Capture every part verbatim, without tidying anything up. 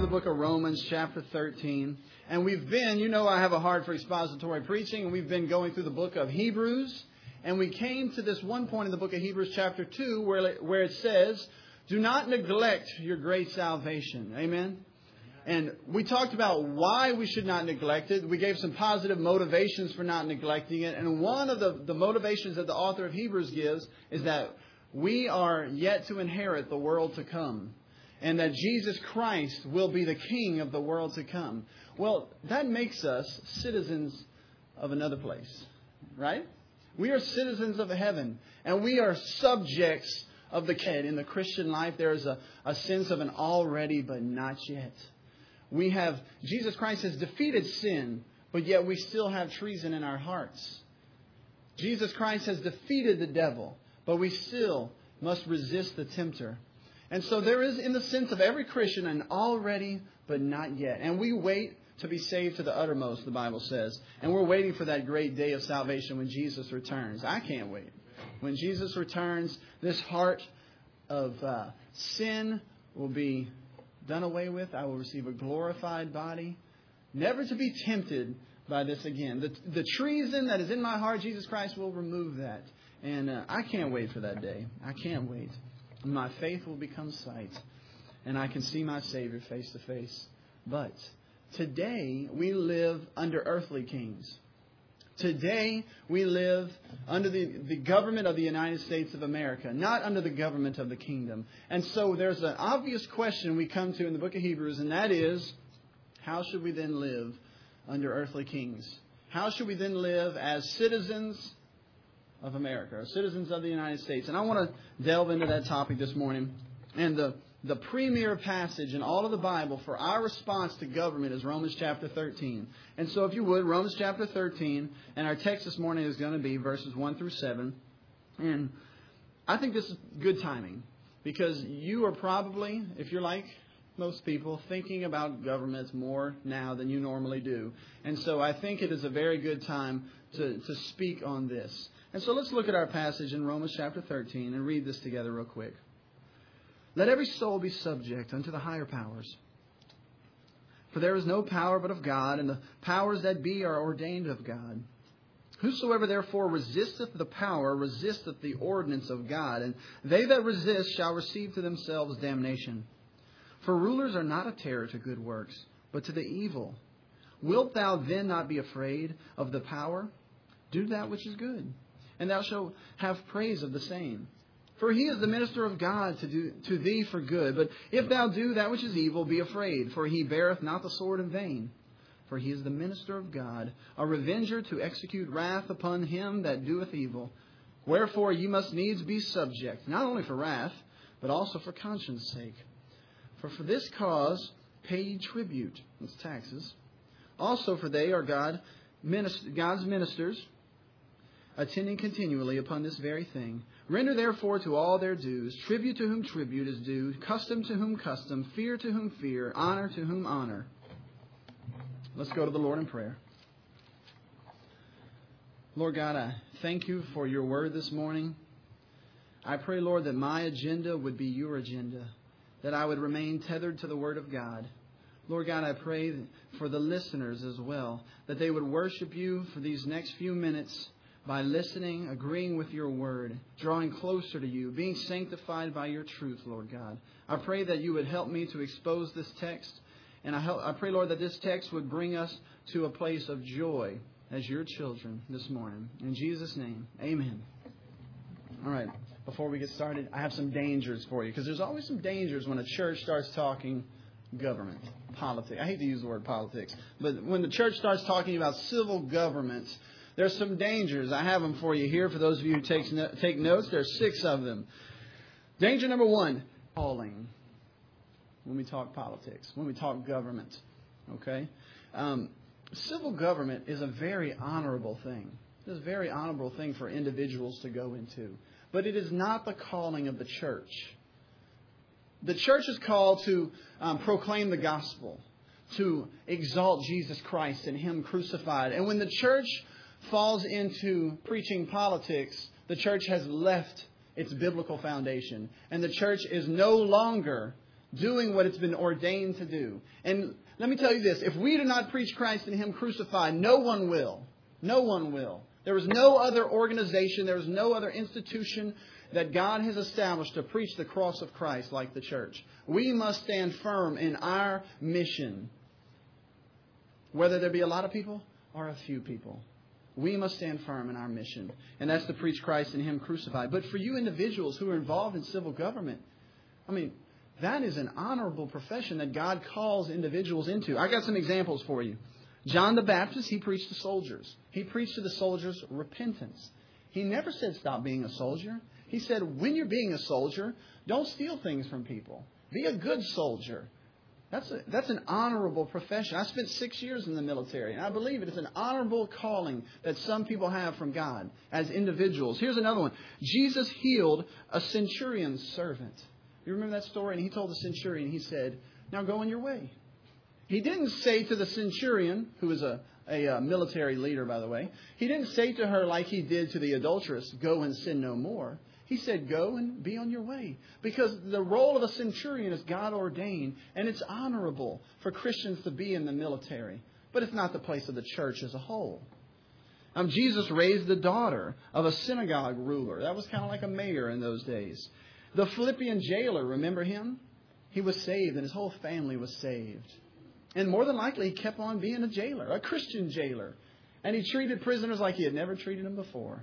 the book of Romans, chapter thirteen. And we've been, you know I have a heart for expository preaching, and we've been going through the book of Hebrews. And we came to this one point in the book of Hebrews, chapter two, where, where it says, do not neglect your great salvation. Amen? And we talked about why we should not neglect it. We gave some positive motivations for not neglecting it. And one of the, the motivations that the author of Hebrews gives is that we are yet to inherit the world to come. And that Jesus Christ will be the King of the world to come. Well, that makes us citizens of another place. Right? We are citizens of heaven. And we are subjects of the King. In the Christian life, there is a, a sense of an already but not yet. We have, Jesus Christ has defeated sin, but yet we still have treason in our hearts. Jesus Christ has defeated the devil, but we still must resist the tempter. And so there is, in the sense of every Christian, an already but not yet. And we wait to be saved to the uttermost, the Bible says. And we're waiting for that great day of salvation when Jesus returns. I can't wait. When Jesus returns, this heart of uh, sin will be done away with. I will receive a glorified body, never to be tempted by this again. The, the treason that is in my heart, Jesus Christ will remove that. And uh, I can't wait for that day. I can't wait. My faith will become sight, and I can see my Savior face to face. But today we live under earthly kings. Today we live under the, the government of the United States of America, not under the government of the kingdom. And so there's an obvious question we come to in the book of Hebrews, and that is, how should we then live under earthly kings? How should we then live as citizens of America, or citizens of the United States? And I want to delve into that topic this morning. And the The premier passage in all of the Bible for our response to government is Romans chapter thirteen. And so if you would, Romans chapter thirteen, and our text this morning is going to be verses one through seven. And I think this is good timing, because you are probably, if you're like most people, thinking about governments more now than you normally do. And so I think it is a very good time to, to speak on this. And so let's look at our passage in Romans chapter thirteen and read this together real quick. Let every soul be subject unto the higher powers. For there is no power but of God, and the powers that be are ordained of God. Whosoever therefore resisteth the power resisteth the ordinance of God, and they that resist shall receive to themselves damnation. For rulers are not a terror to good works, but to the evil. Wilt thou then not be afraid of the power? Do that which is good, and thou shalt have praise of the same. For he is the minister of God to do to thee for good. But if thou do that which is evil, be afraid, for he beareth not the sword in vain. For he is the minister of God, a revenger to execute wrath upon him that doeth evil. Wherefore ye must needs be subject, not only for wrath, but also for conscience sake. For for this cause pay ye tribute, that's taxes. Also for they are God, God's ministers, attending continually upon this very thing. Render therefore to all their dues, tribute to whom tribute is due, custom to whom custom, fear to whom fear, honor to whom honor. Let's go to the Lord in prayer. Lord God, I thank you for your word this morning. I pray, Lord, that my agenda would be your agenda, that I would remain tethered to the word of God. Lord God, I pray for the listeners as well, that they would worship you for these next few minutes by listening, agreeing with your word, drawing closer to you, being sanctified by your truth, Lord God. I pray that you would help me to expose this text. And I, help, I pray, Lord, that this text would bring us to a place of joy as your children this morning. In Jesus' name, amen. All right, before we get started, I have some dangers for you, because there's always some dangers when a church starts talking government, politics. I hate to use the word politics, but when the church starts talking about civil government, there's some dangers. I have them for you here. For those of you who take, take notes, there's six of them. Danger number one, calling. When we talk politics, when we talk government, okay? Um, civil government is a very honorable thing. It's a very honorable thing for individuals to go into. But it is not the calling of the church. The church is called to um, proclaim the gospel, to exalt Jesus Christ and Him crucified. And when the church falls into preaching politics, the church has left its biblical foundation. And the church is no longer doing what it's been ordained to do. And let me tell you this, if we do not preach Christ and Him crucified, no one will. No one will. There is no other organization, there is no other institution that God has established to preach the cross of Christ like the church. We must stand firm in our mission. Whether there be a lot of people or a few people. We must stand firm in our mission. And that's to preach Christ and Him crucified. But for you individuals who are involved in civil government, I mean, that is an honorable profession that God calls individuals into. I got some examples for you. John the Baptist, he preached to soldiers. He preached to the soldiers repentance. He never said stop being a soldier. He said when you're being a soldier, don't steal things from people. Be a good soldier. That's a, that's an honorable profession. I spent six years in the military, and I believe it is an honorable calling that some people have from God as individuals. Here's another one. Jesus healed a centurion's servant. You remember that story? And He told the centurion, He said, now go on your way. He didn't say to the centurion, who was a, a, a military leader, by the way, He didn't say to her like He did to the adulteress, go and sin no more. He said, go and be on your way. Because the role of a centurion is God ordained. And it's honorable for Christians to be in the military. But it's not the place of the church as a whole. Um, Jesus raised the daughter of a synagogue ruler. That was kind of like a mayor in those days. The Philippian jailer, remember him? He was saved and his whole family was saved. And more than likely, he kept on being a jailer, a Christian jailer. And he treated prisoners like he had never treated them before.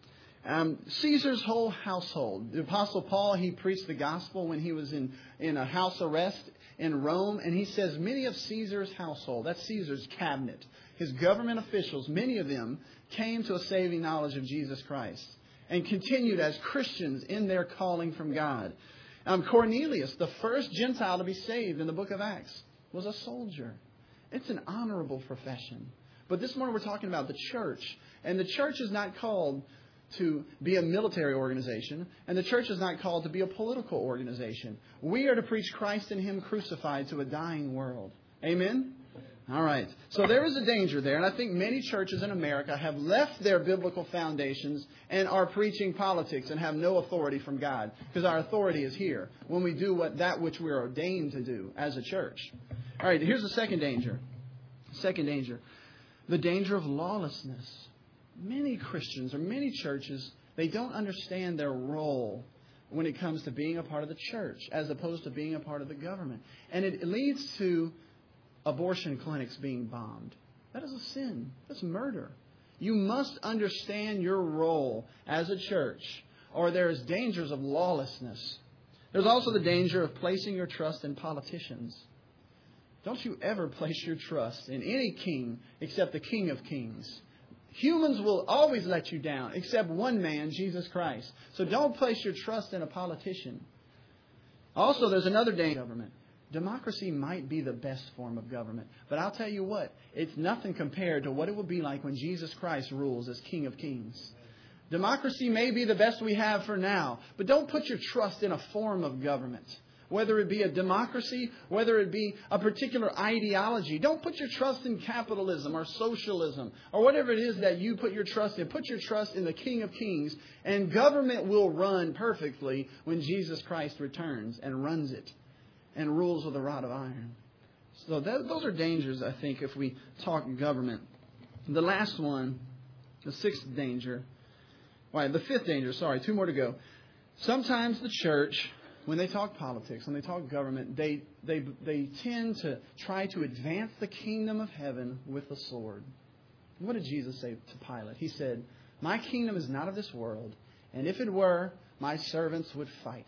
Um, Caesar's whole household. The Apostle Paul, he preached the gospel when he was in, in a house arrest in Rome. And he says many of Caesar's household, that's Caesar's cabinet, his government officials, many of them came to a saving knowledge of Jesus Christ and continued as Christians in their calling from God. Um, Cornelius, the first Gentile to be saved in the book of Acts, was a soldier. It's an honorable profession. But this morning we're talking about the church. And the church is not called to be a military organization, and the church is not called to be a political organization. We are to preach Christ and Him crucified to a dying world. Amen? All right. So there is a danger there, and I think many churches in America have left their biblical foundations and are preaching politics and have no authority from God, because our authority is here when we do what that which we are ordained to do as a church. All right. Here's the second danger. Second danger. The danger of lawlessness. Many Christians or many churches, they don't understand their role when it comes to being a part of the church as opposed to being a part of the government. And it leads to abortion clinics being bombed. That is a sin. That's murder. You must understand your role as a church, or there is dangers of lawlessness. There's also the danger of placing your trust in politicians. Don't you ever place your trust in any king except the King of Kings. Humans will always let you down, except one man, Jesus Christ. So don't place your trust in a politician. Also, there's another danger of government. Democracy might be the best form of government. But I'll tell you what, it's nothing compared to what it will be like when Jesus Christ rules as King of Kings. Democracy may be the best we have for now, but don't put your trust in a form of government. Whether it be a democracy, whether it be a particular ideology. Don't put your trust in capitalism or socialism or whatever it is that you put your trust in. Put your trust in the King of Kings, and government will run perfectly when Jesus Christ returns and runs it and rules with a rod of iron. So that, those are dangers, I think, if we talk government. The last one, the sixth danger, well, the fifth danger, sorry, two more to go. Sometimes the church, when they talk politics, when they talk government, they, they, they tend to try to advance the kingdom of heaven with the sword. What did Jesus say to Pilate? He said, my kingdom is not of this world, and if it were, my servants would fight.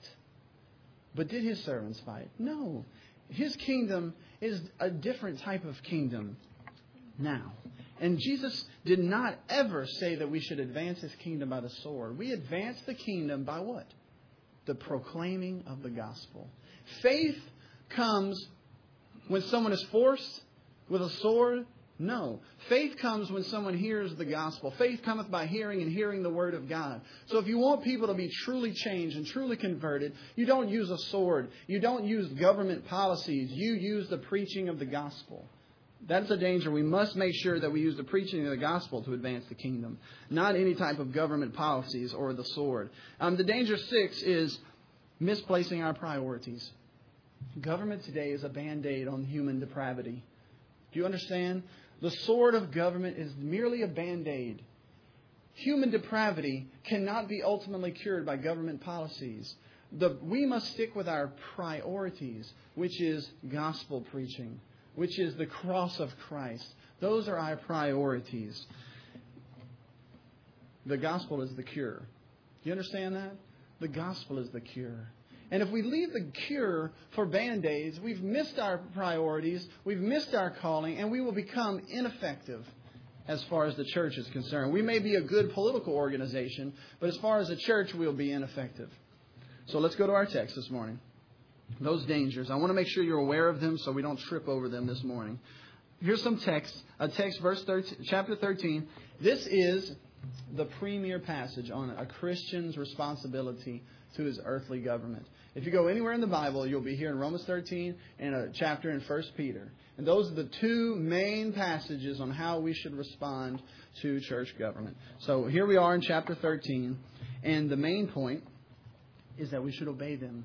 But did His servants fight? No. His kingdom is a different type of kingdom now. And Jesus did not ever say that we should advance His kingdom by the sword. We advance the kingdom by what? The proclaiming of the gospel. Faith comes when someone is forced with a sword. No. Faith comes when someone hears the gospel. Faith cometh by hearing, and hearing the word of God. So if you want people to be truly changed and truly converted, you don't use a sword. You don't use government policies. You use the preaching of the gospel. That's a danger. We must make sure that we use the preaching of the gospel to advance the kingdom, not any type of government policies or the sword. Um, the danger six is misplacing our priorities. Government today is a Band-Aid on human depravity. Do you understand? The sword of government is merely a Band-Aid. Human depravity cannot be ultimately cured by government policies. The, we must stick with our priorities, which is gospel preaching, which is the cross of Christ. Those are our priorities. The gospel is the cure. Do you understand that? The gospel is the cure. And if we leave the cure for Band-Aids, we've missed our priorities, we've missed our calling, and we will become ineffective as far as the church is concerned. We may be a good political organization, but as far as the church, we'll be ineffective. So let's go to our text this morning. Those dangers. I want to make sure you're aware of them so we don't trip over them this morning. Here's some text. A text, verse thirteen, chapter thirteen. This is the premier passage on a Christian's responsibility to his earthly government. If you go anywhere in the Bible, you'll be here in Romans thirteen and a chapter in First Peter. And those are the two main passages on how we should respond to church government. So here we are in chapter thirteen. And the main point is that we should obey them.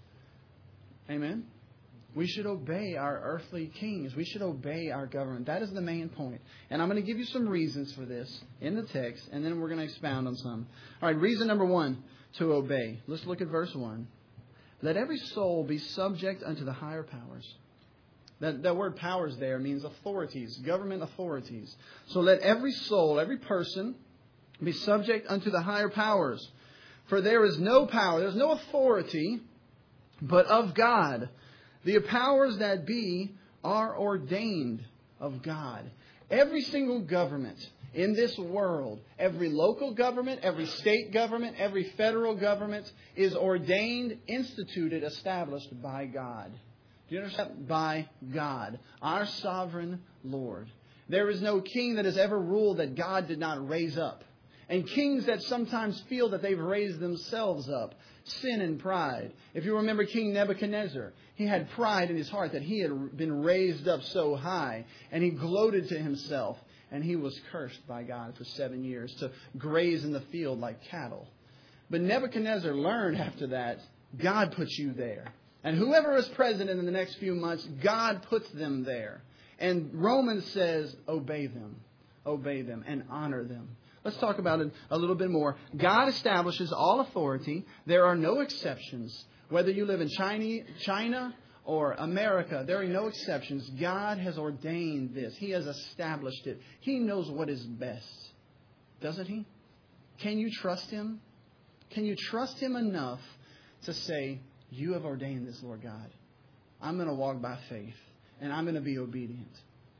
Amen? We should obey our earthly kings. We should obey our government. That is the main point. And I'm going to give you some reasons for this in the text, and then we're going to expound on some. All right, reason number one, to obey. Let's look at verse one. Let every soul be subject unto the higher powers. That, that word powers there means authorities, government authorities. So let every soul, every person, be subject unto the higher powers. For there is no power, there's no authority, but of God. The powers that be are ordained of God. Every single government in this world, every local government, every state government, every federal government is ordained, instituted, established by God. Do you understand? By God, our sovereign Lord. There is no king that has ever ruled that God did not raise up. And kings that sometimes feel that they've raised themselves up. Sin and pride. If you remember King Nebuchadnezzar, he had pride in his heart that he had been raised up so high. And he gloated to himself. And he was cursed by God for seven years to graze in the field like cattle. But Nebuchadnezzar learned after that, God put you there. And whoever is president in the next few months, God puts them there. And Romans says, obey them. Obey them and honor them. Let's talk about it a little bit more. God establishes all authority. There are no exceptions. Whether you live in China, China or America, there are no exceptions. God has ordained this. He has established it. He knows what is best. Doesn't He? Can you trust Him? Can you trust Him enough to say, you have ordained this, Lord God. I'm going to walk by faith and I'm going to be obedient.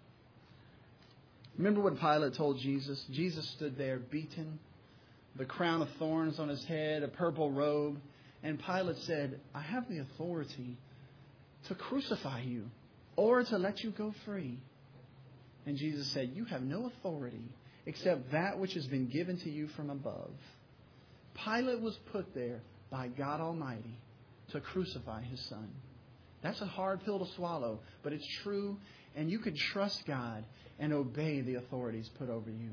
Remember what Pilate told Jesus? Jesus stood there beaten, the crown of thorns on his head, a purple robe. And Pilate said, I have the authority to crucify you or to let you go free. And Jesus said, you have no authority except that which has been given to you from above. Pilate was put there by God Almighty to crucify His Son. That's a hard pill to swallow, but it's true. And you can trust God and obey the authorities put over you.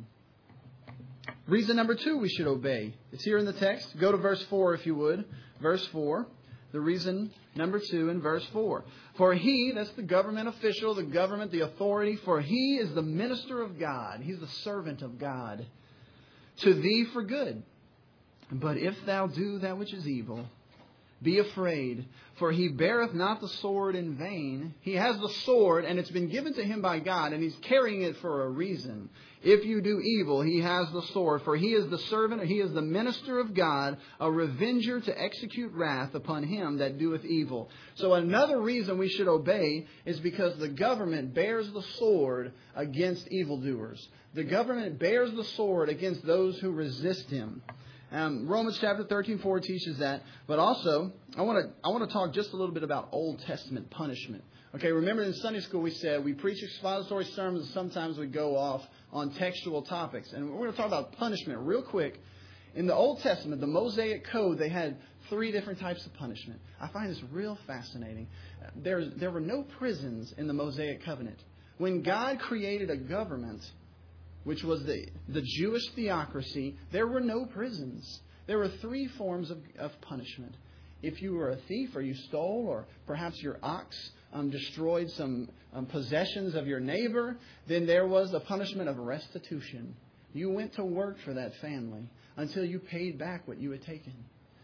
Reason number two we should obey. It's here in the text. Go to verse four if you would. Verse four. The reason number two in verse four. For He, that's the government official, the government, the authority. For He is the minister of God. He's the servant of God. To thee for good. But if thou do that which is evil, be afraid, for He beareth not the sword in vain. He has the sword, and it's been given to Him by God, and He's carrying it for a reason. If you do evil, He has the sword, for He is the servant, He is the minister of God, a revenger to execute wrath upon him that doeth evil. So another reason we should obey is because the government bears the sword against evildoers. The government bears the sword against those who resist Him. Um, Romans chapter thirteen, four teaches that. But also, I want to I want to talk just a little bit about Old Testament punishment. Okay, remember in Sunday school we said we preach expository sermons and sometimes we go off on textual topics. And we're going to talk about punishment real quick. In the Old Testament, the Mosaic Code, they had three different types of punishment. I find this real fascinating. There, there were no prisons in the Mosaic Covenant. When God created a government, which was the, the Jewish theocracy, there were no prisons. There were three forms of, of punishment. if you were a thief or you stole, or perhaps your ox um, destroyed some um, possessions of your neighbor, then there was the punishment of restitution. You went to work for that family until you paid back what you had taken.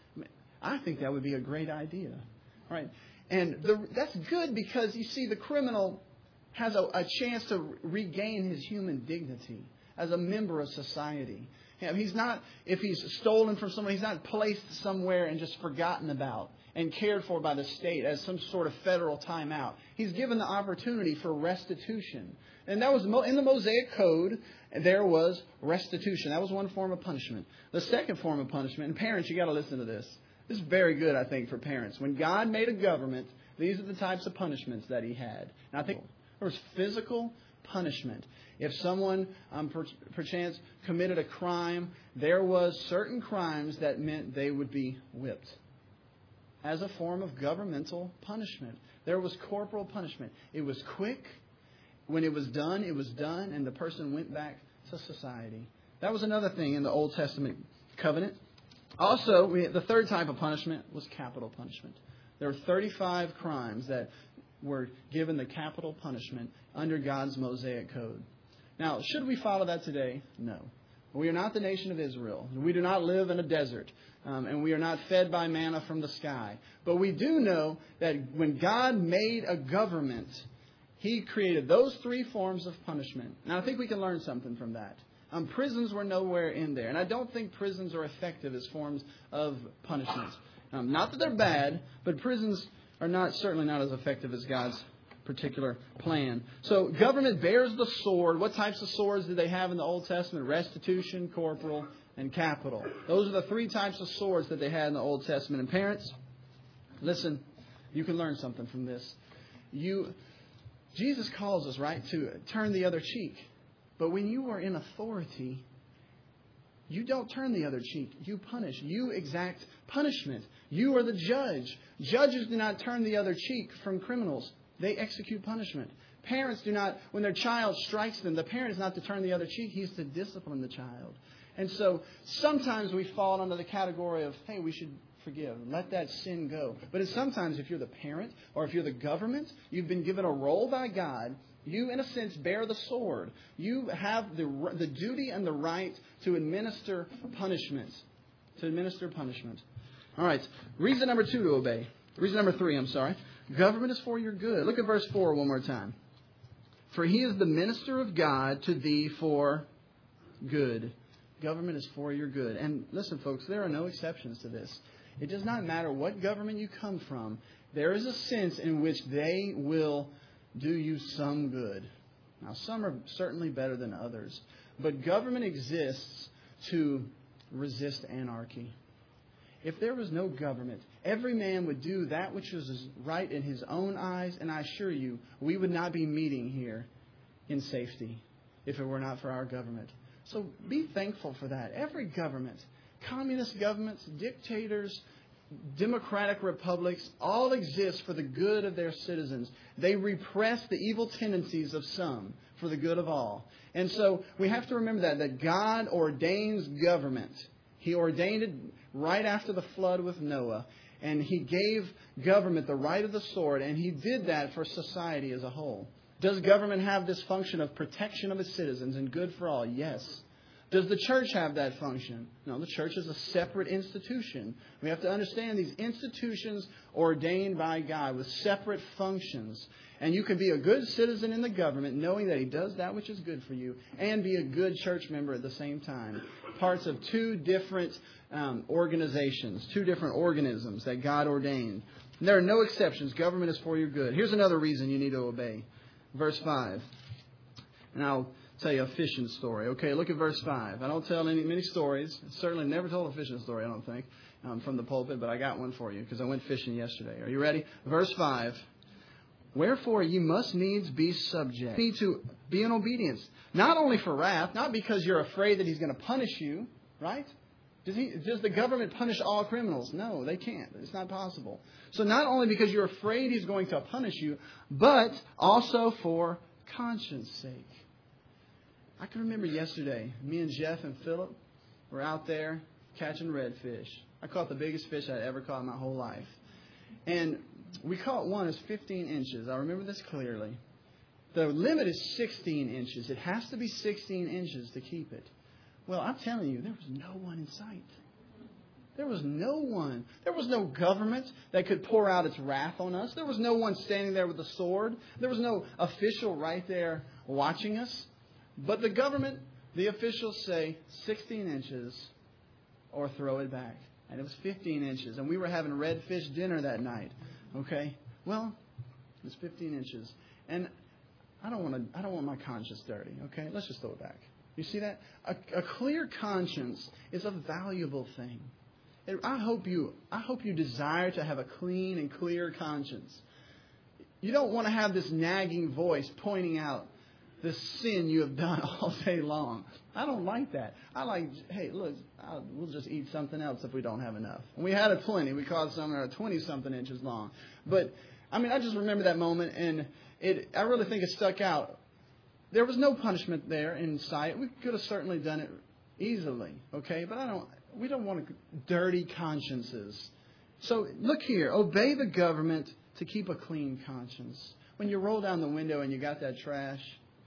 I think that would be a great idea. Right? And the, that's good because, you see, the criminal has a, a chance to regain his human dignity as a member of society. You know, he's not, if he's stolen from someone, he's not placed somewhere and just forgotten about and cared for by the state as some sort of federal timeout. He's given the opportunity for restitution. And that was in the Mosaic Code, there was restitution. That was one form of punishment. The second form of punishment, and parents, you got to listen to this. This is very good, I think, for parents. When God made a government, these are the types of punishments that He had. And I think there was physical punishment. If someone, um, per, perchance, committed a crime, there was certain crimes that meant they would be whipped as a form of governmental punishment. There was corporal punishment. It was quick. When it was done, it was done, and the person went back to society. That was another thing in the Old Testament covenant. Also, we, the third type of punishment was capital punishment. There were thirty-five crimes that were given the capital punishment under God's Mosaic Code. Now, should we follow that today? No. We are not the nation of Israel. We do not live in a desert. Um, and we are not fed by manna from the sky. But we do know that when God made a government, He created those three forms of punishment. Now, I think we can learn something from that. Um, prisons were nowhere in there. And I don't think prisons are effective as forms of punishment. Um, not that they're bad, but prisons are not certainly not as effective as God's particular plan. So government bears the sword. What types of swords did they have in the Old Testament? Restitution, corporal, and capital. Those are the three types of swords that they had in the Old Testament. And parents, listen, you can learn something from this. You, Jesus calls us, right, to turn the other cheek. But when you are in authority, you don't turn the other cheek. You punish. You exact punishment. You are the judge. Judges do not turn the other cheek from criminals. They execute punishment. Parents do not, when their child strikes them, the parent is not to turn the other cheek. He's to discipline the child. And so sometimes we fall under the category of, hey, we should forgive. Let that sin go. But it's sometimes if you're the parent or if you're the government, you've been given a role by God. You, in a sense, bear the sword. You have the the duty and the right to administer punishment. To administer punishment. All right. Reason number two to obey. Reason number three, I'm sorry. Government is for your good. Look at verse four one more time. For He is the minister of God to thee for good. Government is for your good. And listen, folks, there are no exceptions to this. It does not matter what government you come from. There is a sense in which they will do you some good. Now, some are certainly better than others. But government exists to resist anarchy. If there was no government, every man would do that which is right in his own eyes. And I assure you, we would not be meeting here in safety if it were not for our government. So be thankful for that. Every government, communist governments, dictators, democratic republics, all exist for the good of their citizens. They repress the evil tendencies of some for the good of all. And so we have to remember that, that God ordains government. He ordained it right after the flood with Noah. And He gave government the right of the sword. And He did that for society as a whole. Does government have this function of protection of its citizens and good for all? Yes. Does the church have that function? No, the church is a separate institution. We have to understand these institutions ordained by God with separate functions. And you can be a good citizen in the government knowing that He does that which is good for you and be a good church member at the same time. Parts of two different um, organizations, two different organisms that God ordained. And there are no exceptions. Government is for your good. Here's another reason you need to obey. Verse five. And I'll tell you a fishing story. Okay, look at verse five. I don't tell any many stories. Certainly never told a fishing story, I don't think, um, from the pulpit, but I got one for you because I went fishing yesterday. Are you ready? Verse five. Wherefore ye must needs be subject. You need to be in obedience. Not only for wrath, not because you're afraid that He's going to punish you, right? Does, he, does the government punish all criminals? No, they can't. It's not possible. So not only because you're afraid He's going to punish you, but also for conscience sake. I can remember yesterday, me and Jeff and Philip were out there catching redfish. I caught the biggest fish I'd ever caught in my whole life. And we caught one as fifteen inches. I remember this clearly. The limit is sixteen inches. It has to be sixteen inches to keep it. Well, I'm telling you, there was no one in sight. There was no one. There was no government that could pour out its wrath on us. There was no one standing there with a sword. There was no official right there watching us. But the government, the officials say sixteen inches or throw it back. And it was fifteen inches. And we were having red fish dinner that night. Okay? Well, it was fifteen inches. And I don't want to I don't want my conscience dirty. Okay? Let's just throw it back. You see that? A, a clear conscience is a valuable thing. I hope you I hope you desire to have a clean and clear conscience. You don't want to have this nagging voice pointing out the sin you have done all day long. I don't like that. I like, hey, look, I'll, we'll just eat something else if we don't have enough. And we had a plenty. We caught some that are twenty-something inches long. But, I mean, I just remember that moment, and it. I really think it stuck out. There was no punishment there in sight. We could have certainly done it easily, okay? But I don't... We don't want dirty consciences. So look here. Obey the government to keep a clean conscience. When you roll down the window and you got that trash,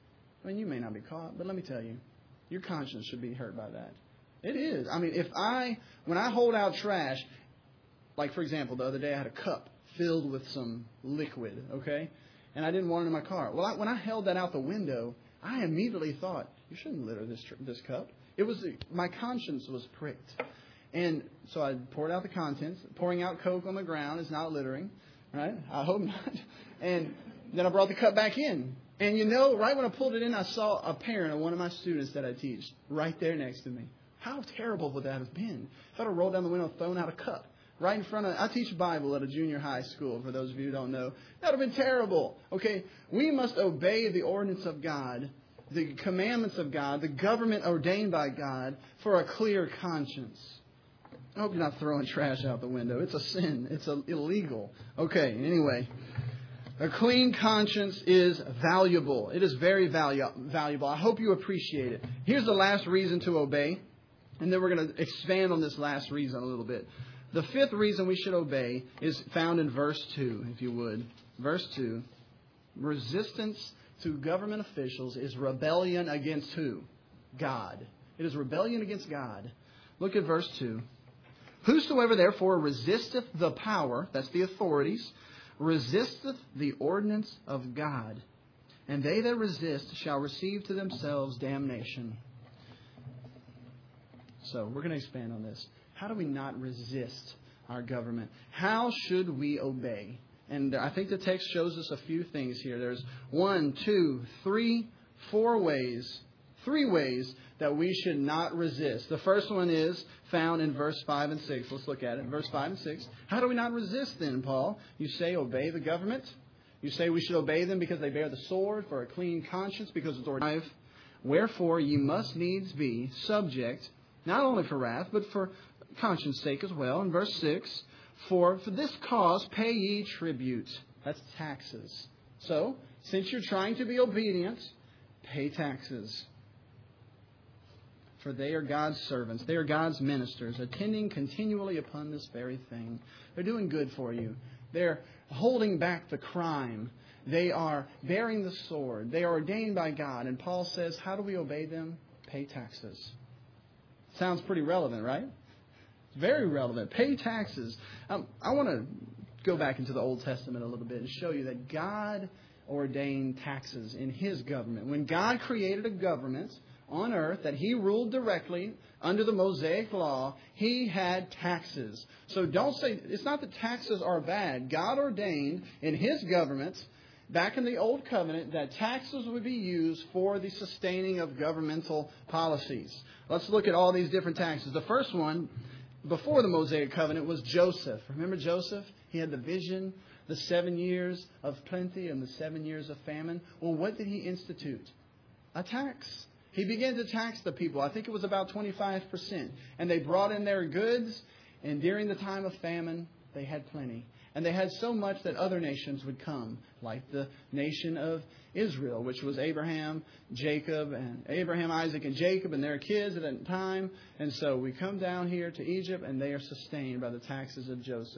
I mean, you may not be caught, but let me tell you, your conscience should be hurt by that. It is. I mean, if I, when I hold out trash, like, for example, the other day I had a cup filled with some liquid, okay? And I didn't want it in my car. Well, I, when I held that out the window, I immediately thought, you shouldn't litter this this cup. It was my conscience was pricked. And so I poured out the contents. Pouring out Coke on the ground is not littering, right? I hope not. And then I brought the cup back in. And you know, right when I pulled it in, I saw a parent of one of my students that I teach right there next to me. How terrible would that have been? If I'd have rolled down the window and thrown out a cup right in front of... I teach Bible at a junior high school, for those of you who don't know. That would have been terrible. Okay, we must obey the ordinance of God, the commandments of God, the government ordained by God for a clear conscience. I hope you're not throwing trash out the window. It's a sin. It's a, illegal. Okay, anyway. A clean conscience is valuable. It is very valu- valuable. I hope you appreciate it. Here's the last reason to obey. And then we're going to expand on this last reason a little bit. The fifth reason we should obey is found in verse two, if you would. Verse two. Resistance to government officials is rebellion against who? God. It is rebellion against God. Look at verse two. Whosoever therefore resisteth the power, that's the authorities, resisteth the ordinance of God. And they that resist shall receive to themselves damnation. So we're going to expand on this. How do we not resist our government? How should we obey? And I think the text shows us a few things here. There's one, two, three, four ways, three ways that we should not resist. The first one is found in verse five and six. Let's look at it. Verse five and six. How do we not resist then, Paul? You say obey the government. You say we should obey them because they bear the sword for a clean conscience, because it's ordained. Wherefore ye must needs be subject, not only for wrath, but for conscience sake as well. In verse six. For for this cause pay ye tribute. That's taxes. So, since you're trying to be obedient, pay taxes. For they are God's servants. They are God's ministers, attending continually upon this very thing. They're doing good for you. They're holding back the crime. They are bearing the sword. They are ordained by God. And Paul says, how do we obey them? Pay taxes. Sounds pretty relevant, right? Very relevant. Pay taxes. Um, I want to go back into the Old Testament a little bit and show you that God ordained taxes in His government. When God created a government on earth that He ruled directly under the Mosaic law, He had taxes. So don't say, it's not that taxes are bad. God ordained in His government back in the Old Covenant that taxes would be used for the sustaining of governmental policies. Let's look at all these different taxes. The first one, before the Mosaic covenant, was Joseph. Remember Joseph? He had the vision, the seven years of plenty and the seven years of famine. Well, what did he institute? A tax. He began to tax the people. I think it was about twenty-five percent. And they brought in their goods, and during the time of famine, they had plenty. And they had so much that other nations would come, like the nation of Israel, which was Abraham, Jacob, and Abraham, Isaac, and Jacob, and their kids at that time. And so we come down here to Egypt, and they are sustained by the taxes of Joseph.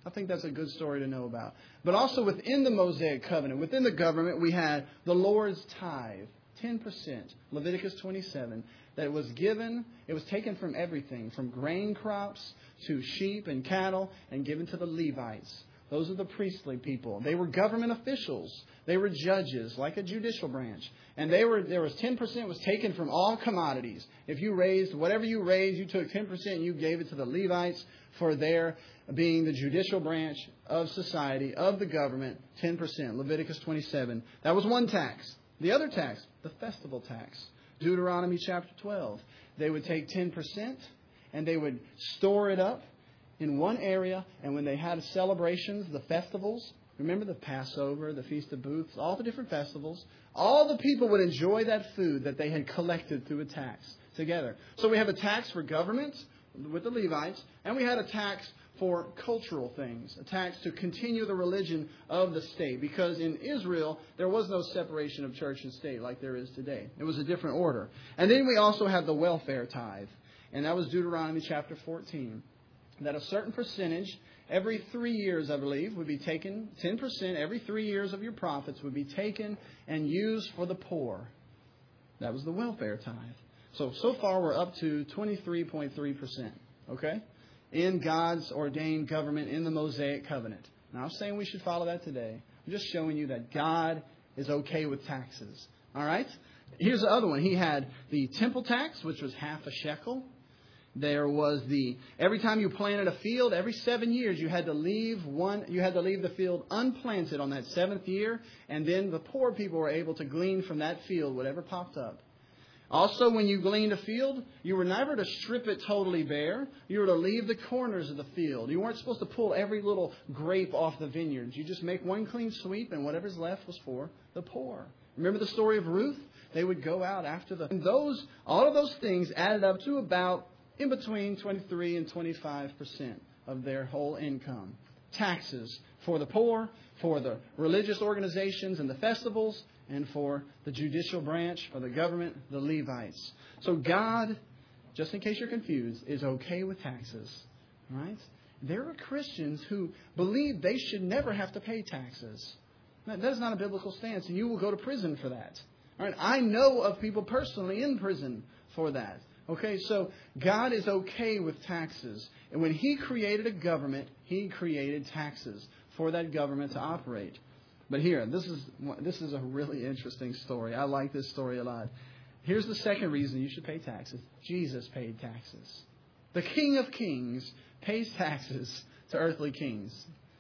I think that's a good story to know about. But also within the Mosaic covenant, within the government, we had the Lord's tithe, ten percent, Leviticus twenty-seven, that was given. It was taken from everything, from grain crops to sheep and cattle, and given to the Levites. Those are the priestly people. They were government officials. They were judges, like a judicial branch. And they were there was ten percent was taken from all commodities. If you raised, whatever you raised, you took ten percent and you gave it to the Levites for their being the judicial branch of society, of the government, ten percent, Leviticus twenty-seven. That was one tax. The other tax, the festival tax, Deuteronomy chapter twelve. They would take ten percent and they would store it up in one area. And when they had celebrations, the festivals, remember the Passover, the Feast of Booths, all the different festivals, all the people would enjoy that food that they had collected through a tax together. So we have a tax for government with the Levites, and we had a tax for cultural things, a tax to continue the religion of the state. Because in Israel, there was no separation of church and state like there is today. It was a different order. And then we also have the welfare tithe. And that was Deuteronomy chapter fourteen. That a certain percentage, every three years, I believe, would be taken, ten percent every three years of your profits would be taken and used for the poor. That was the welfare tithe. So, so far we're up to twenty-three point three percent. Okay? In God's ordained government in the Mosaic covenant. Now, I'm saying we should follow that today. I'm just showing you that God is okay with taxes. All right? Here's the other one. He had the temple tax, which was half a shekel. There was the, every time you planted a field, every seven years, you had to leave one, you had to leave the field unplanted on that seventh year. And then the poor people were able to glean from that field whatever popped up. Also, when you gleaned a field, you were never to strip it totally bare. You were to leave the corners of the field. You weren't supposed to pull every little grape off the vineyards. You just make one clean sweep, and whatever's left was for the poor. Remember the story of Ruth? They would go out after the... And those, all of those things added up to about in between twenty-three and twenty-five percent of their whole income. Taxes for the poor, for the religious organizations and the festivals, and for the judicial branch, for the government, the Levites. So God, just in case you're confused, is okay with taxes. Right? There are Christians who believe they should never have to pay taxes. That is not a biblical stance, and you will go to prison for that. All right? I know of people personally in prison for that. Okay, so God is okay with taxes. And when He created a government, He created taxes for that government to operate. But here, this is this is a really interesting story. I like this story a lot. Here's the second reason you should pay taxes. Jesus paid taxes. The King of Kings pays taxes to earthly kings.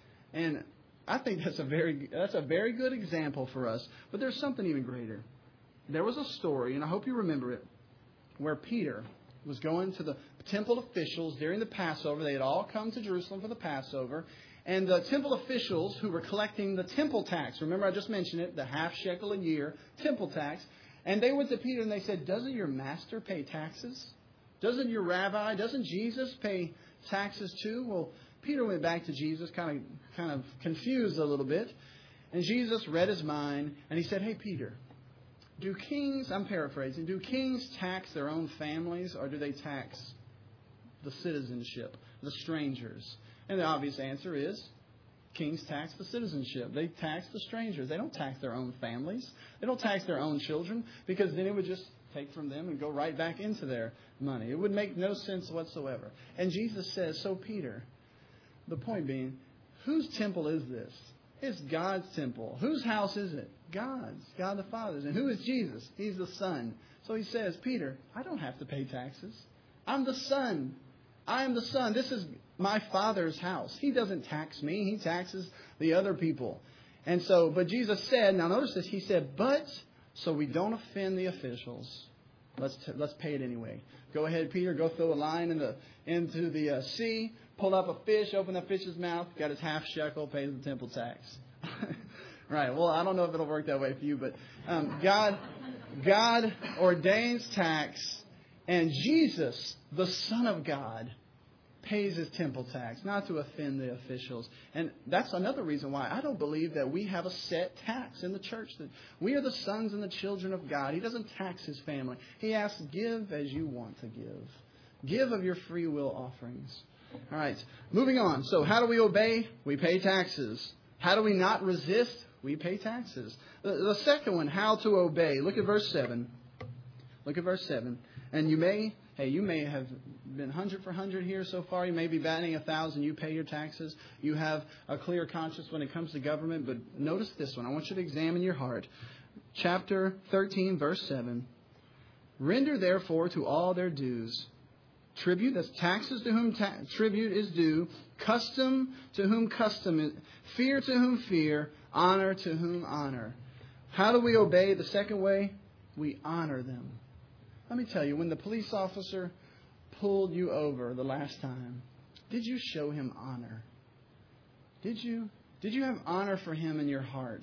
And I think that's a very that's a very good example for us. But there's something even greater. There was a story, and I hope you remember it, where Peter was going to the temple officials during the Passover. They had all come to Jerusalem for the Passover. And the temple officials who were collecting the temple tax, remember I just mentioned it, the half shekel a year, temple tax. And they went to Peter and they said, doesn't your master pay taxes? Doesn't your rabbi, doesn't Jesus pay taxes too? Well, Peter went back to Jesus, kind of, kind of confused a little bit. And Jesus read his mind and he said, hey, Peter, do kings, I'm paraphrasing, do kings tax their own families or do they tax the citizenship, the strangers? And the obvious answer is kings tax the citizenship. They tax the strangers. They don't tax their own families. They don't tax their own children because then it would just take from them and go right back into their money. It would make no sense whatsoever. And Jesus says, so Peter, the point being, whose temple is this? It's God's temple. Whose house is it? God's. God the Father's. And who is Jesus? He's the Son. So he says, Peter, I don't have to pay taxes. I'm the Son. I am the Son. This is my Father's house. He doesn't tax me. He taxes the other people. And so, but Jesus said, now notice this, He said, but so we don't offend the officials, let's t- let's pay it anyway. Go ahead, Peter, go throw a line in the into the uh, sea, pull up a fish, open the fish's mouth, got his half shekel, pays the temple tax. Right. Well, I don't know if it'll work that way for you, but um, God, God ordains tax, and Jesus, the Son of God, pays his temple tax, not to offend the officials. And that's another reason why I don't believe that we have a set tax in the church. That we are the sons and the children of God. He doesn't tax his family. He asks, give as you want to give. Give of your free will offerings. All right. Moving on. So how do we obey? We pay taxes. How do we not resist? We pay taxes. The, the second one, how to obey. Look at verse seven. Look at verse seven. And you may, hey, you may have been hundred for hundred here so far. You may be batting a thousand. You pay your taxes. You have a clear conscience when it comes to government. But notice this one. I want you to examine your heart. Chapter thirteen, verse seven. Render therefore to all their dues. Tribute, that's taxes to whom ta- tribute is due. Custom to whom custom is. Fear to whom fear. Honor to whom honor. How do we obey? The second way, we honor them. Let me tell you, when the police officer pulled you over the last time, did you show him honor? Did you? Did you have honor for him in your heart?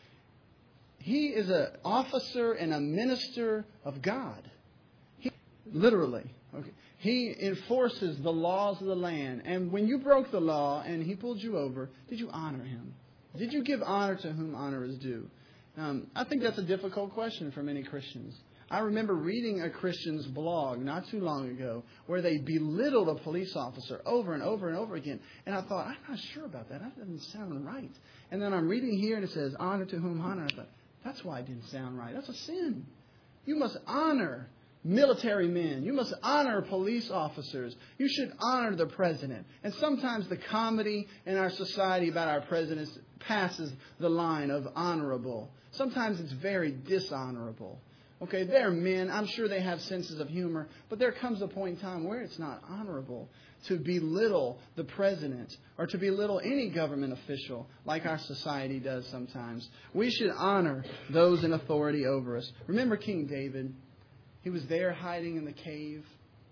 He is an officer and a minister of God. He, literally. Okay. He enforces the laws of the land. And when you broke the law and he pulled you over, did you honor him? Did you give honor to whom honor is due? Um, I think that's a difficult question for many Christians. I remember reading a Christian's blog not too long ago where they belittled a police officer over and over and over again. And I thought, I'm not sure about that. That doesn't sound right. And then I'm reading here and it says, honor to whom honor. I thought, that's why it didn't sound right. That's a sin. You must honor military men. You must honor police officers. You should honor the president. And sometimes the comedy in our society about our presidents passes the line of honorable. Sometimes it's very dishonorable. Okay, they're men. I'm sure they have senses of humor. But there comes a point in time where it's not honorable to belittle the president or to belittle any government official like our society does sometimes. We should honor those in authority over us. Remember King David? He was there hiding in the cave.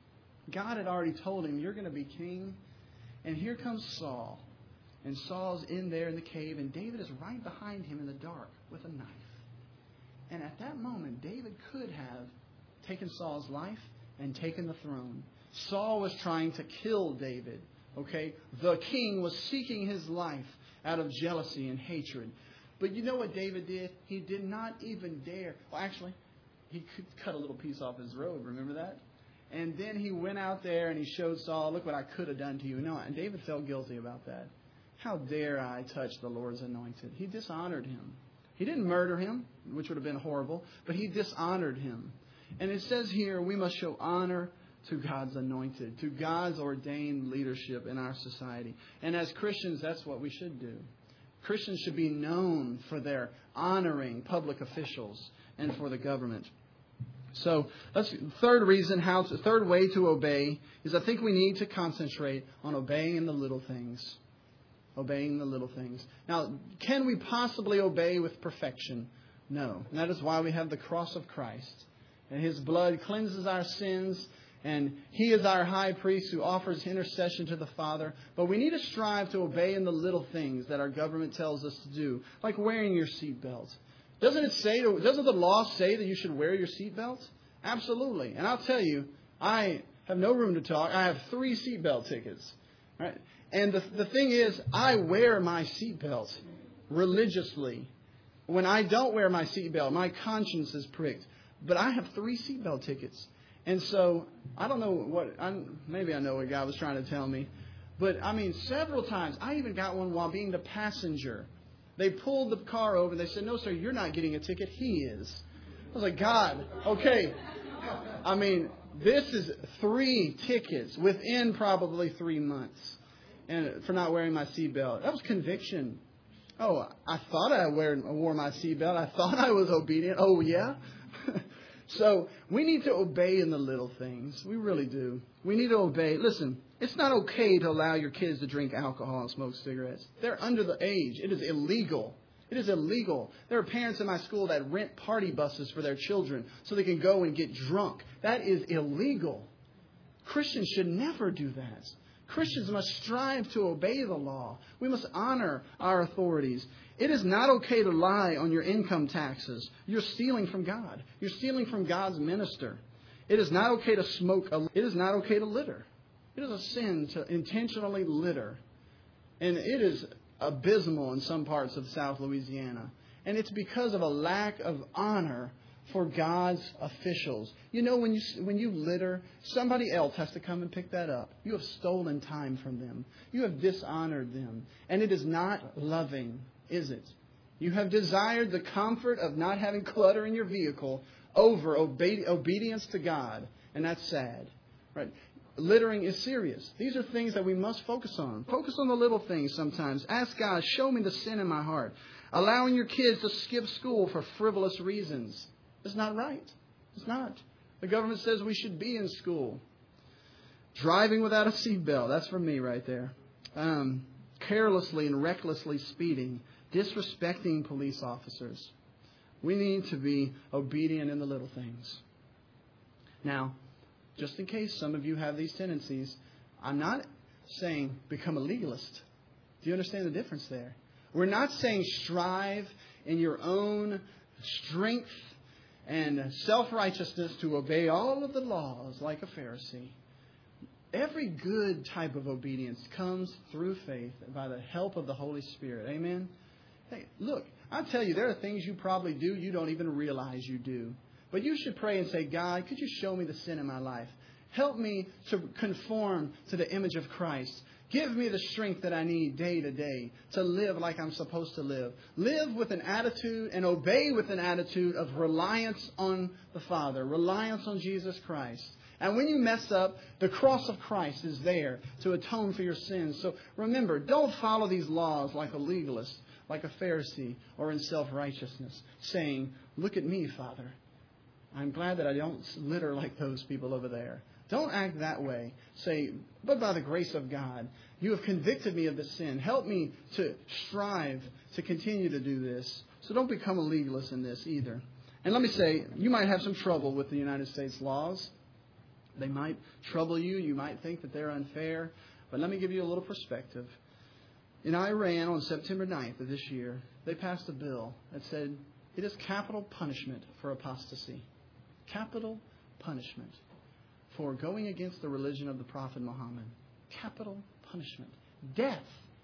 God had already told him, you're going to be king. And here comes Saul. And Saul's in there in the cave. And David is right behind him in the dark with a knife. And at that moment, David could have taken Saul's life and taken the throne. Saul was trying to kill David. Okay? The king was seeking his life out of jealousy and hatred. But you know what David did? He did not even dare. Well, actually, he could cut a little piece off his robe. Remember that? And then he went out there and he showed Saul, look what I could have done to you. No, and David felt guilty about that. How dare I touch the Lord's anointed? He dishonored him. He didn't murder him, which would have been horrible, but he dishonored him. And it says here we must show honor to God's anointed, to God's ordained leadership in our society. And as Christians, that's what we should do. Christians should be known for their honoring public officials and for the government. So that's third reason, how to, third way to obey is I think we need to concentrate on obeying in the little things. Obeying the little things. Now, can we possibly obey with perfection? No. And that is why we have the cross of Christ. And His blood cleanses our sins. And He is our high priest who offers intercession to the Father. But we need to strive to obey in the little things that our government tells us to do. Like wearing your seatbelt. Doesn't it say, doesn't the law say that you should wear your seatbelt? Absolutely. And I'll tell you, I have no room to talk. I have three seatbelt tickets. Right? And the, the thing is, I wear my seatbelt religiously. When I don't wear my seatbelt, my conscience is pricked. But I have three seatbelt tickets. And so, I don't know what, I'm, maybe I know what God was trying to tell me. But, I mean, several times, I even got one while being the passenger. They pulled the car over. They said, no, sir, you're not getting a ticket. He is. I was like, God, okay. I mean, this is three tickets within probably three months. And for not wearing my seatbelt. That was conviction. Oh, I thought I wore my seatbelt. I thought I was obedient. Oh, yeah? So we need to obey in the little things. We really do. We need to obey. Listen, it's not okay to allow your kids to drink alcohol and smoke cigarettes. They're under the age. It is illegal. It is illegal. There are parents in my school that rent party buses for their children so they can go and get drunk. That is illegal. Christians should never do that. Christians must strive to obey the law. We must honor our authorities. It is not okay to lie on your income taxes. You're stealing from God. You're stealing from God's minister. It is not okay to smoke. It is not okay to litter. It is a sin to intentionally litter. And it is abysmal in some parts of South Louisiana. And it's because of a lack of honor for God's officials. You know, when you when you litter, somebody else has to come and pick that up. You have stolen time from them. You have dishonored them. And it is not loving, is it? You have desired the comfort of not having clutter in your vehicle over obe- obedience to God. And that's sad. Right? Littering is serious. These are things that we must focus on. Focus on the little things sometimes. Ask God, show me the sin in my heart. Allowing your kids to skip school for frivolous reasons. It's not right. It's not. The government says we should be in school. Driving without a seatbelt. That's for me right there. Um, carelessly and recklessly speeding. Disrespecting police officers. We need to be obedient in the little things. Now, just in case some of you have these tendencies, I'm not saying become a legalist. Do you understand the difference there? We're not saying strive in your own strength and self-righteousness to obey all of the laws like a Pharisee. Every good type of obedience comes through faith by the help of the Holy Spirit. Amen? Hey, look, I'll tell you, there are things you probably do you don't even realize you do. But you should pray and say, God, could you show me the sin in my life? Help me to conform to the image of Christ. Give me the strength that I need day to day to live like I'm supposed to live. Live with an attitude and obey with an attitude of reliance on the Father, reliance on Jesus Christ. And when you mess up, the cross of Christ is there to atone for your sins. So remember, don't follow these laws like a legalist, like a Pharisee, or in self-righteousness, saying, look at me, Father. I'm glad that I don't litter like those people over there. Don't act that way. Say, but by the grace of God, you have convicted me of the sin. Help me to strive to continue to do this. So don't become a legalist in this either. And let me say, you might have some trouble with the United States laws. They might trouble you. You might think that they're unfair. But let me give you a little perspective. In Iran on September ninth of this year, they passed a bill that said it is capital punishment for apostasy. Capital punishment for going against the religion of the Prophet Muhammad. Capital punishment. Death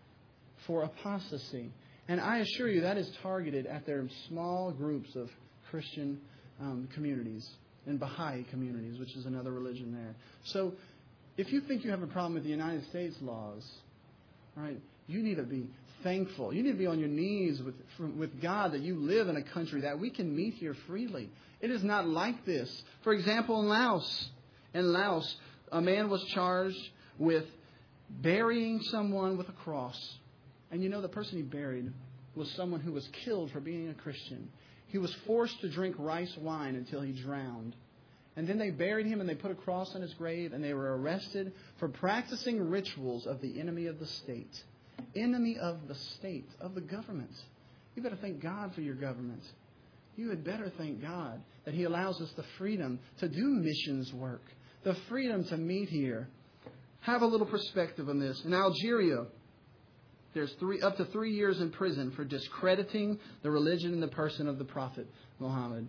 for apostasy. And I assure you that is targeted at their small groups of Christian um, communities and Baha'i communities, which is another religion there. So if you think you have a problem with the United States laws, right, you need to be thankful. You need to be on your knees with, with God that you live in a country that we can meet here freely. It is not like this. For example, in Laos, in Laos, a man was charged with burying someone with a cross. And you know, the person he buried was someone who was killed for being a Christian. He was forced to drink rice wine until he drowned. And then they buried him and they put a cross on his grave, and they were arrested for practicing rituals of the enemy of the state. Enemy of the state, of the government. You better thank God for your government. You had better thank God that He allows us the freedom to do missions work, the freedom to meet here. Have a little perspective on this. In Algeria, there's three up to three years in prison for discrediting the religion and the person of the Prophet Muhammad.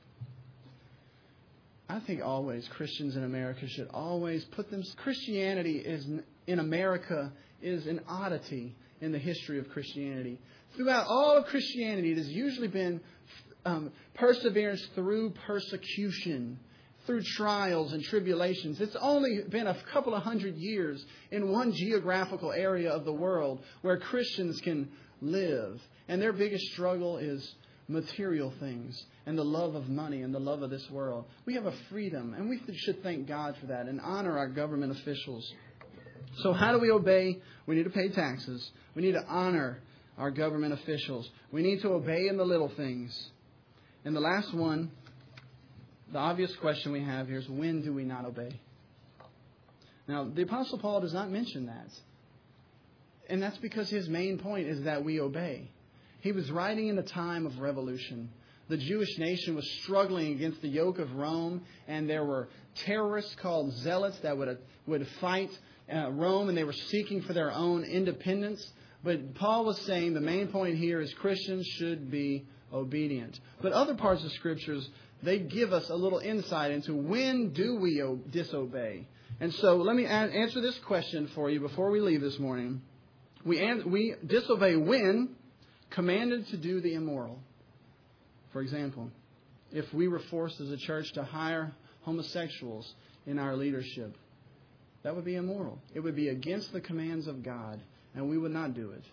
I think always Christians in America should always put them. Christianity is in America is an oddity in the history of Christianity. Throughout all of Christianity, it has usually been um, perseverance through persecution, through trials and tribulations. It's only been a couple of hundred years in one geographical area of the world where Christians can live. And their biggest struggle is material things and the love of money and the love of this world. We have a freedom, and we should thank God for that and honor our government officials. So how do we obey? We need to pay taxes. We need to honor our government officials. We need to obey in the little things. And the last one, the obvious question we have here is, when do we not obey? Now, the Apostle Paul does not mention that. And that's because his main point is that we obey. He was writing in a time of revolution. The Jewish nation was struggling against the yoke of Rome, and there were terrorists called zealots that would, would fight uh, Rome, and they were seeking for their own independence. But Paul was saying the main point here is Christians should be obedient. But other parts of Scriptures, they give us a little insight into when do we disobey. And so let me answer this question for you before we leave this morning. We, we disobey when commanded to do the immoral. For example, if we were forced as a church to hire homosexuals in our leadership. That would be immoral. It would be against the commands of God, and we would not do it.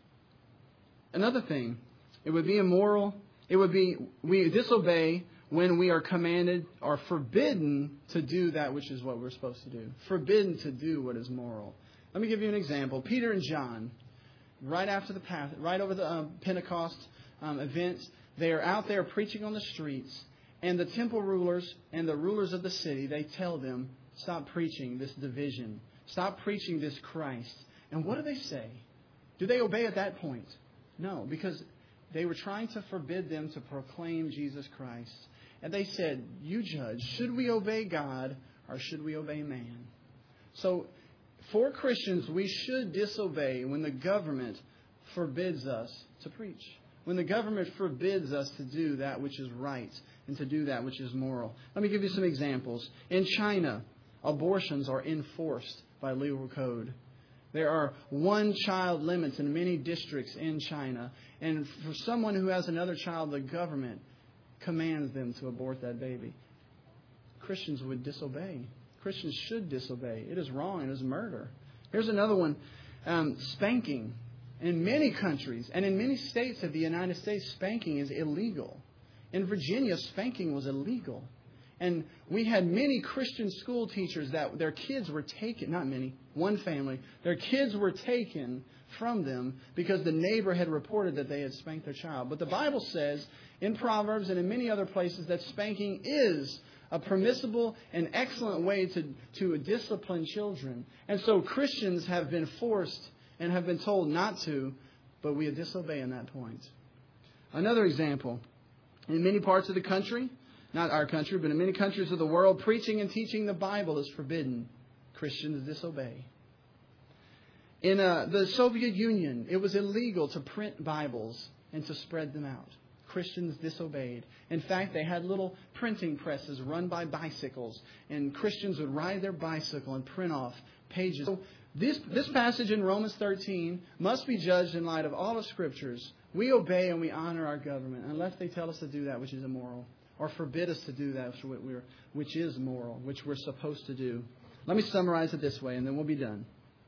Another thing, it would be immoral. It would be, we disobey when we are commanded or forbidden to do that which is what we're supposed to do. Forbidden to do what is moral. Let me give you an example. Peter and John, right after the path, right over the uh, Pentecost um, event, they are out there preaching on the streets, and the temple rulers and the rulers of the city, they tell them, stop preaching this division. Stop preaching this Christ. And what do they say? Do they obey at that point? No, because they were trying to forbid them to proclaim Jesus Christ. And they said, you judge, should we obey God or should we obey man? So for Christians, we should disobey when the government forbids us to preach. When the government forbids us to do that which is right and to do that which is moral. Let me give you some examples. In China, abortions are enforced by legal code. There are one-child limits in many districts in China. And for someone who has another child, the government commands them to abort that baby. Christians would disobey. Christians should disobey. It is wrong. It is murder. Here's another one. Um, spanking. In many countries and in many states of the United States, spanking is illegal. In Virginia, spanking was illegal. And we had many Christian school teachers that their kids were taken, not many, one family, their kids were taken from them because the neighbor had reported that they had spanked their child. But the Bible says in Proverbs and in many other places that spanking is a permissible and excellent way to, to discipline children. And so Christians have been forced and have been told not to, but we disobey in that point. Another example, in many parts of the country, not our country, but in many countries of the world, preaching and teaching the Bible is forbidden. Christians disobey. In uh, the Soviet Union, it was illegal to print Bibles and to spread them out. Christians disobeyed. In fact, they had little printing presses run by bicycles, and Christians would ride their bicycle and print off pages. So this, this passage in Romans thirteen must be judged in light of all the Scriptures. We obey and we honor our government unless they tell us to do that which is immoral, or forbid us to do that which is moral, which we're supposed to do. Let me summarize it this way, and then we'll be done.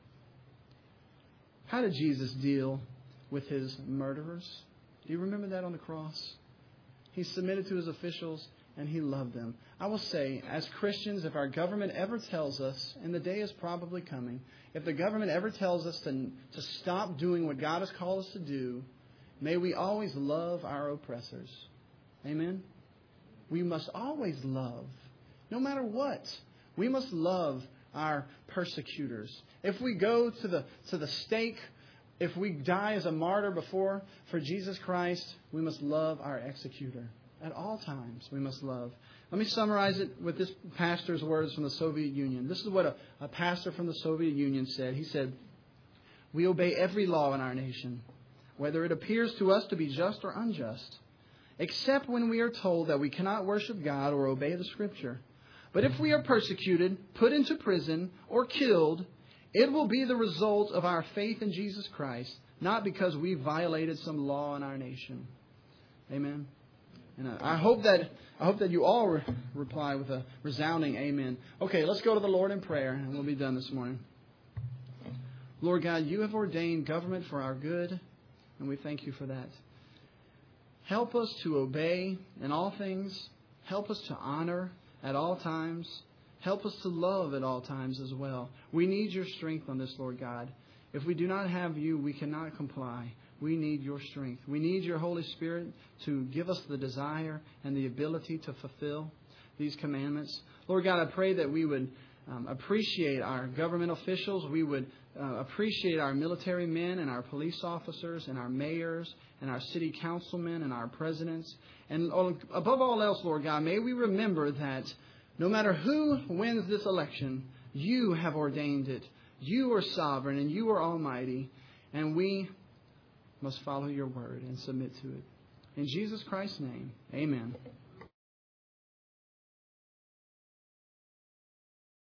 How did Jesus deal with his murderers? Do you remember that on the cross? He submitted to his officials, and he loved them. I will say, as Christians, if our government ever tells us, and the day is probably coming, if the government ever tells us to, to stop doing what God has called us to do, may we always love our oppressors. Amen? We must always love, no matter what. We must love our persecutors. If we go to the to the stake, if we die as a martyr before for Jesus Christ, we must love our executor. At all times, we must love. Let me summarize it with this pastor's words from the Soviet Union. This is what a, a pastor from the Soviet Union said. He said, "We obey every law in our nation, whether it appears to us to be just or unjust, except when we are told that we cannot worship God or obey the Scripture. But if we are persecuted, put into prison, or killed, it will be the result of our faith in Jesus Christ, not because we violated some law in our nation." Amen. And I hope that I hope that you all re- reply with a resounding amen. Okay, let's go to the Lord in prayer, and we'll be done this morning. Lord God, you have ordained government for our good, and we thank you for that. Help us to obey in all things. Help us to honor at all times. Help us to love at all times as well. We need your strength on this, Lord God. If we do not have you, we cannot comply. We need your strength. We need your Holy Spirit to give us the desire and the ability to fulfill these commandments. Lord God, I pray that we would um, appreciate our government officials. We would uh, appreciate our military men and our police officers and our mayors and our city councilmen and our presidents. And above all else, Lord God, may we remember that no matter who wins this election, you have ordained it. You are sovereign and you are almighty. And we must follow your word and submit to it. In Jesus Christ's name, amen.